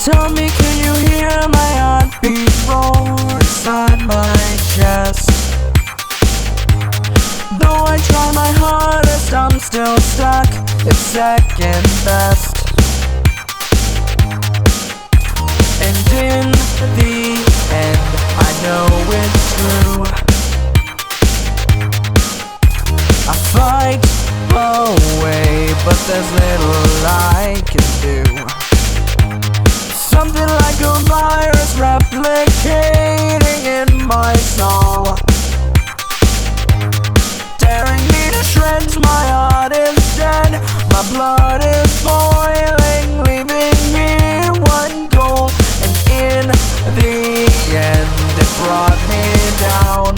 Tell me, can you hear my heartbeat roar inside my chest? Though I try my hardest, I'm still stuck at second best. And in the end, I know it's true. I fight away, but there's little I can do. Something like a virus replicating in my soul, tearing me to shreds. My heart is dead, my blood is boiling, leaving me one goal. And in the end, it brought me down.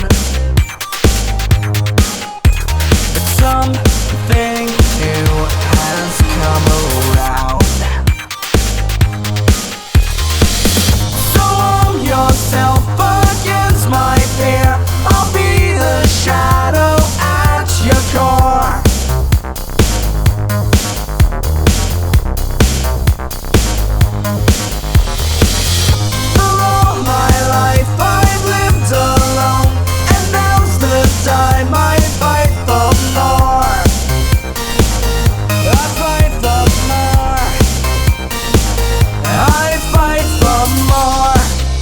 But something new has come around. Yourself against my fear, I'll be the shadow at your core. For all my life I've lived alone, and now's the time I fight for more. I fight for more. I fight for more.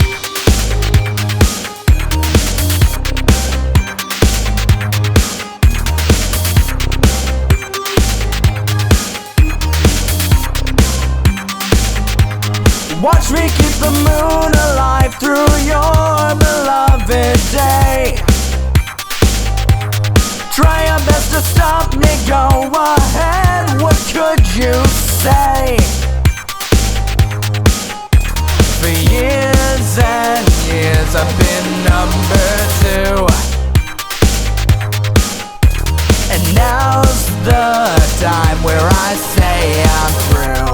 Watch me keep the moon alive through your beloved day. Try your best to stop me, go ahead, what could you say? For years and years I've been number two, and now's the time where I say I'm through.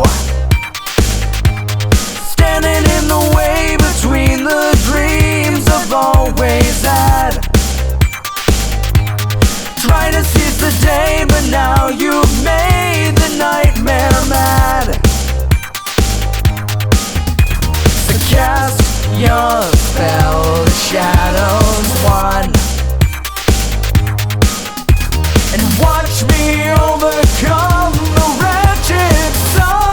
Standing in the way between the dreams I've always had. Try to seize the day, but now you've made the nightmare mad. So cast your spell, the shadows won, and watch me overcome the wretched sun.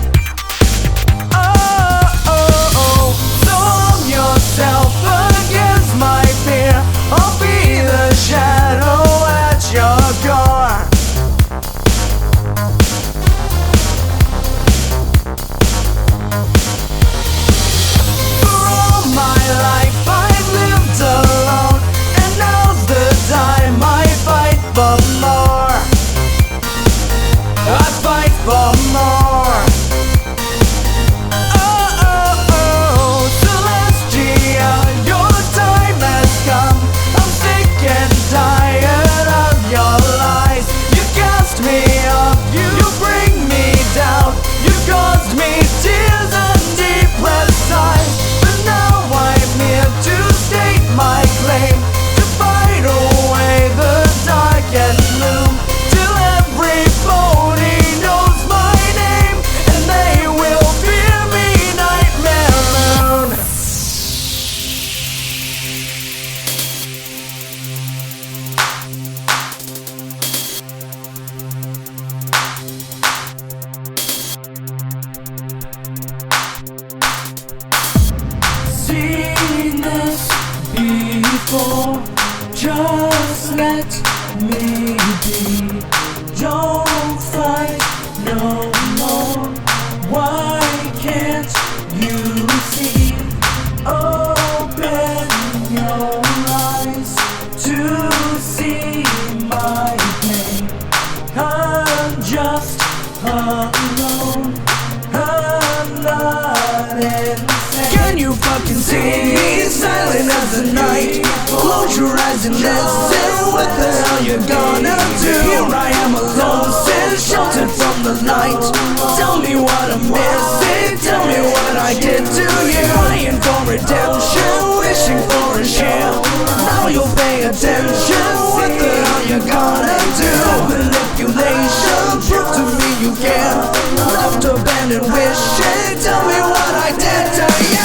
Against my fear, I'll be the shadow at your door. For all my life I've lived alone, and now's the time I fight for more. I fight for more. Seen this before, just let me be. Don't fight no more. Why can't you see? Open your eyes to see my pain. I'm just alone, I'm not insane. Can you fucking see me? Silent as the night. Close your eyes and listen. What the hell you gonna do? Here I am alone, sheltered from the light. Tell me what I'm missing, tell me what I did to you. Crying for redemption, wishing for a share. Now you'll pay attention. What the hell you gonna do? Manipulation, prove to me you can. Left abandoned and wishing. Tell me what I did to you.